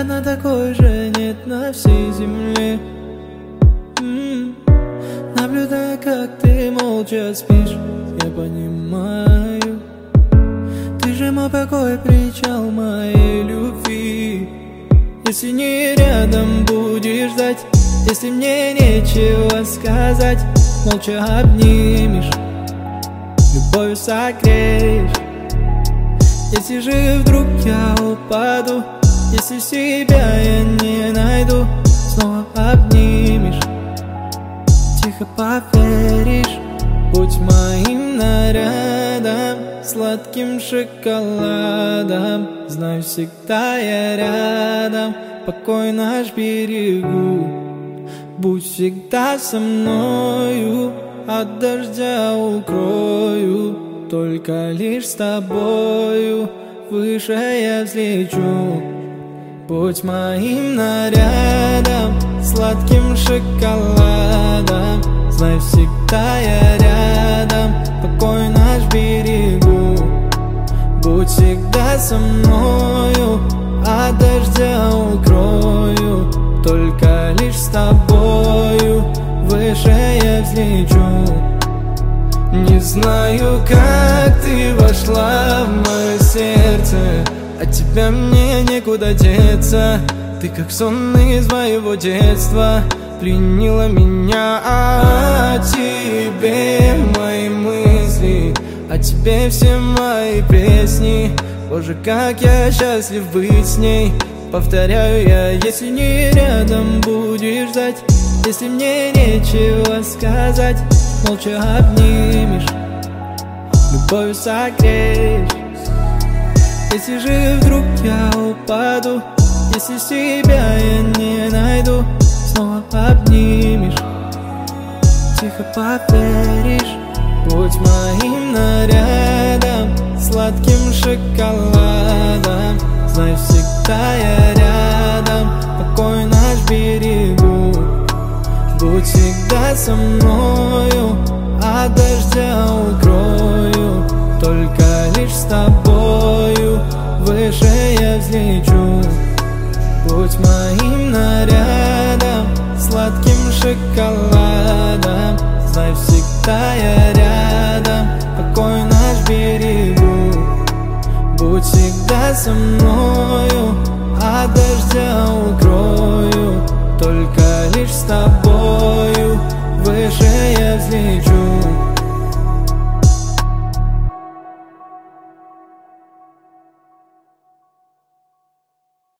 на такой же нет на всей земле. Наблюдая, как ты молча спишь, я понимаю, ты же мой покой, причал моей любви. Если не рядом будешь ждать, если мне нечего сказать, молча обнимешь, любовью согреешь. Если же вдруг я упаду, если себя я не найду, снова обнимешь, тихо поверишь. Будь моим нарядом, сладким шоколадом, знаю, всегда я рядом, покой наш берегу. Будь всегда со мною, от дождя укрою, только лишь с тобою выше я взлечу. Будь моим нарядом, сладким шоколадом, знай, всегда я рядом, покой наш берегу. Будь всегда со мною, от дождя укрою, только лишь с тобою выше я взлечу. Не знаю, как ты вошла в мое сердце, от тебя мне некуда деться. Ты как сон из моего детства, пленила меня. О тебе мои мысли, о тебе все мои песни. Боже, как я счастлив быть с ней. Повторяю я, если не рядом будешь ждать, если мне нечего сказать, молча обнимешь, любовью согреешь. Если же вдруг я упаду, если себя я не найду, снова обнимешь, тихо поверишь. Будь моим нарядом, сладким шоколадом, знай, всегда я рядом, покой наш берегу. Будь всегда со мною, от дождя укрою, только лишь с тобою выше я взлечу. Будь моим нарядом, сладким шоколадом, знай, всегда я рядом, покой наш берегу. Будь всегда со мною,